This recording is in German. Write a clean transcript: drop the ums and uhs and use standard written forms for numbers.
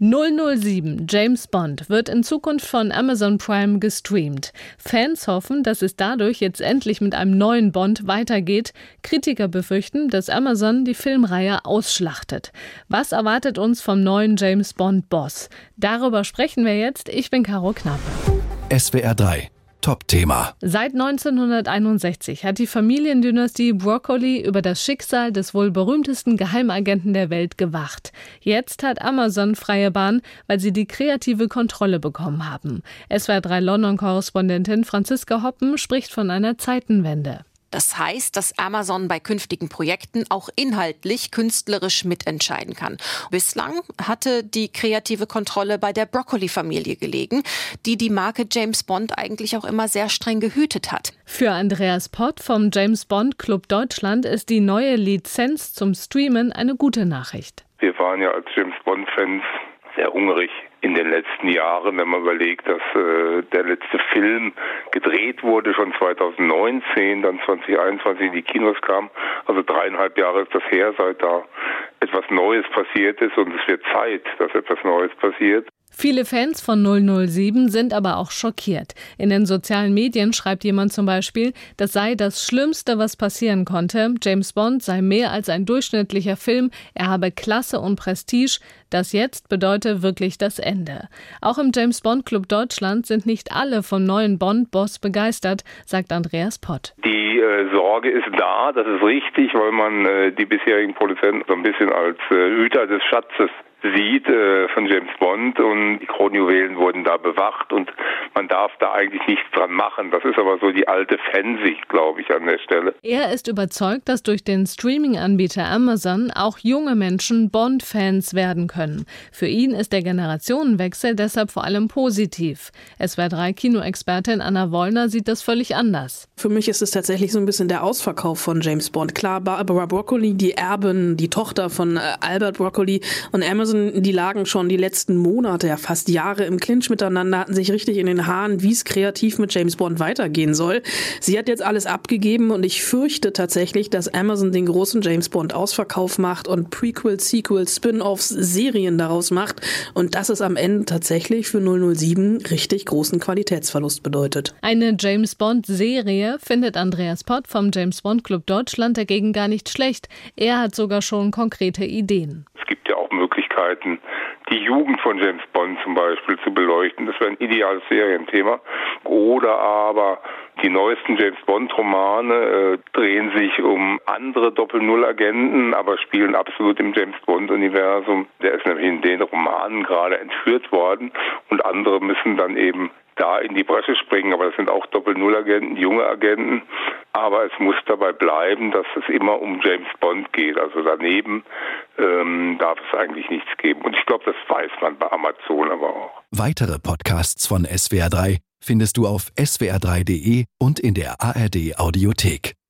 007 James Bond wird in Zukunft von Amazon Prime gestreamt. Fans hoffen, dass es dadurch jetzt endlich mit einem neuen Bond weitergeht. Kritiker befürchten, dass Amazon die Filmreihe ausschlachtet. Was erwartet uns vom neuen James Bond Boss? Darüber sprechen wir jetzt. Ich bin Caro Knapp. SWR 3 Top-Thema. Seit 1961 hat die Familiendynastie Broccoli über das Schicksal des wohl berühmtesten Geheimagenten der Welt gewacht. Jetzt hat Amazon freie Bahn, weil sie die kreative Kontrolle bekommen haben. SWR 3 London-Korrespondentin Franziska Hoppen spricht von einer Zeitenwende. Das heißt, dass Amazon bei künftigen Projekten auch inhaltlich, künstlerisch mitentscheiden kann. Bislang hatte die kreative Kontrolle bei der Broccoli-Familie gelegen, die Marke James Bond eigentlich auch immer sehr streng gehütet hat. Für Andreas Pott vom James Bond Club Deutschland ist die neue Lizenz zum Streamen eine gute Nachricht. Wir waren ja als James Bond-Fans sehr hungrig in den letzten Jahren, wenn man überlegt, dass der letzte Film gedreht wurde, schon 2019, dann 2021 in die Kinos kam. Also 3,5 Jahre ist das her, seit da etwas Neues passiert ist, und es wird Zeit, dass etwas Neues passiert. Viele Fans von 007 sind aber auch schockiert. In den sozialen Medien schreibt jemand zum Beispiel, das sei das Schlimmste, was passieren konnte. James Bond sei mehr als ein durchschnittlicher Film, er habe Klasse und Prestige. Das jetzt bedeute wirklich das Ende. Auch im James Bond Club Deutschland sind nicht alle vom neuen Bond-Boss begeistert, sagt Andreas Pott. Die Sorge ist da, das ist richtig, weil man die bisherigen Produzenten so ein bisschen als Hüter des Schatzes sieht von James Bond, und die Kronjuwelen wurden da bewacht und man darf da eigentlich nichts dran machen. Das ist aber so die alte Fansicht, glaube ich, an der Stelle. Er ist überzeugt, dass durch den Streaming-Anbieter Amazon auch junge Menschen Bond-Fans werden können. Für ihn ist der Generationenwechsel deshalb vor allem positiv. SWR 3 Kinoexpertin Anna Wollner sieht das völlig anders. Für mich ist es tatsächlich so ein bisschen der Ausverkauf von James Bond. Klar, Barbara Broccoli, die Erbin, die Tochter von Albert Broccoli, und Amazon, die lagen schon die letzten Monate, ja fast Jahre im Clinch miteinander, hatten sich richtig in den Haaren, wie es kreativ mit James Bond weitergehen soll. Sie hat jetzt alles abgegeben, und ich fürchte tatsächlich, dass Amazon den großen James Bond Ausverkauf macht und Prequels, Sequels, Spin-offs, Serien daraus macht, und das es am Ende tatsächlich für 007 richtig großen Qualitätsverlust bedeutet. Eine James Bond Serie findet Andreas Pott vom James Bond Club Deutschland dagegen gar nicht schlecht. Er hat sogar schon konkrete Ideen. Es gibt ja auch Möglichkeiten, die Jugend von James Bond zum Beispiel zu beleuchten. Das wäre ein ideales Serienthema. Oder aber die neuesten James Bond-Romane drehen sich um andere Doppel-Null-Agenten, aber spielen absolut im James Bond-Universum. Der ist nämlich in den Romanen gerade entführt worden, und andere müssen dann eben da in die Bresche springen, aber das sind auch Doppel-Null-Agenten, junge Agenten. Aber es muss dabei bleiben, dass es immer um James Bond geht. Also daneben darf es eigentlich nichts geben. Und ich glaube, das weiß man bei Amazon aber auch. Weitere Podcasts von SWR 3 findest du auf swr3.de und in der ARD Audiothek.